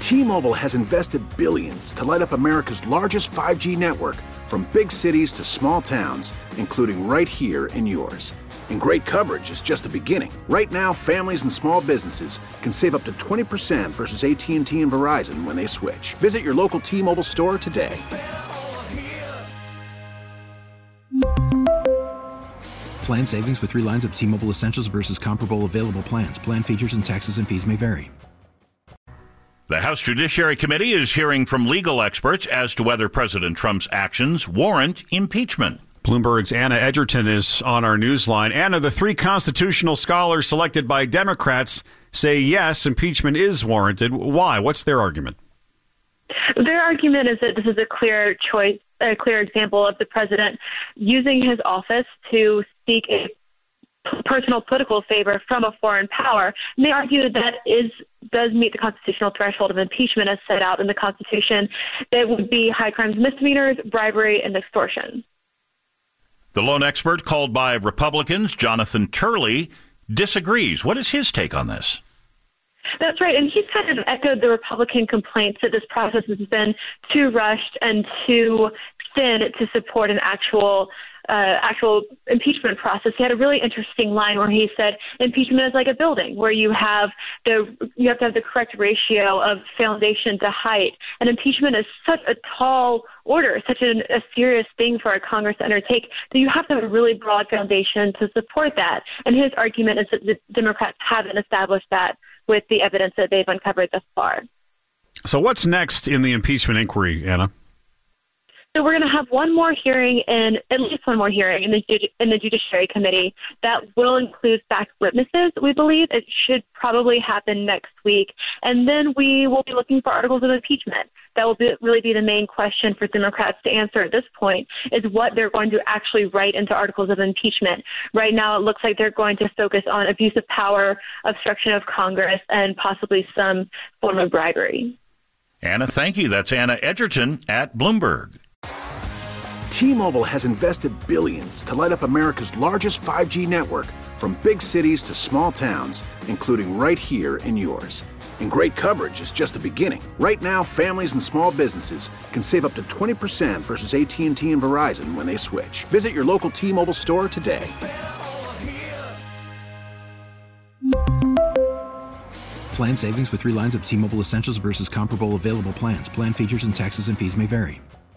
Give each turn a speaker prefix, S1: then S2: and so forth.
S1: T-Mobile has invested billions to light up America's largest 5G network, from big cities to small towns, including right here in yours. And great coverage is just the beginning. Right now, families and small businesses can save up to 20% versus AT&T and Verizon when they switch. Visit your local T-Mobile store today.
S2: Plan savings with 3 lines of T-Mobile Essentials versus comparable available plans. Plan features and taxes and fees may vary.
S3: The House Judiciary Committee is hearing from legal experts as to whether President Trump's actions warrant impeachment.
S4: Bloomberg's Anna Edgerton is on our newsline. Anna, the 3 constitutional scholars selected by Democrats say yes, impeachment is warranted. Why? What's their argument?
S5: Their argument is that this is a clear choice, a clear example of the president using his office to seek a personal political favor from a foreign power. And they argue that does meet the constitutional threshold of impeachment as set out in the Constitution. That would be high crimes, misdemeanors, bribery, and extortion.
S3: The lone expert called by Republicans, Jonathan Turley, disagrees. What is his take on this?
S5: That's right. And he's kind of echoed the Republican complaints that this process has been too rushed and too thin to support an actual impeachment process. He had a really interesting line where he said impeachment is like a building where you have to have the correct ratio of foundation to height. And impeachment is such a tall order, such a serious thing for a Congress to undertake, that you have to have a really broad foundation to support that. And his argument is that the Democrats haven't established that with the evidence that they've uncovered thus far.
S4: So what's next in the impeachment inquiry, Anna?
S5: So we're going to have at least one more hearing in the Judiciary Committee that will include fact witnesses. We believe it should probably happen next week. And then we will be looking for articles of impeachment. That will really be the main question for Democrats to answer at this point, is what they're going to actually write into articles of impeachment. Right now, it looks like they're going to focus on abuse of power, obstruction of Congress, and possibly some form of bribery.
S3: Anna, thank you. That's Anna Edgerton at Bloomberg.
S1: T-Mobile has invested billions to light up America's largest 5G network, from big cities to small towns, including right here in yours. And great coverage is just the beginning. Right now, families and small businesses can save up to 20% versus AT&T and Verizon when they switch. Visit your local T-Mobile store today.
S2: Plan savings with 3 lines of T-Mobile Essentials versus comparable available plans. Plan features and taxes and fees may vary.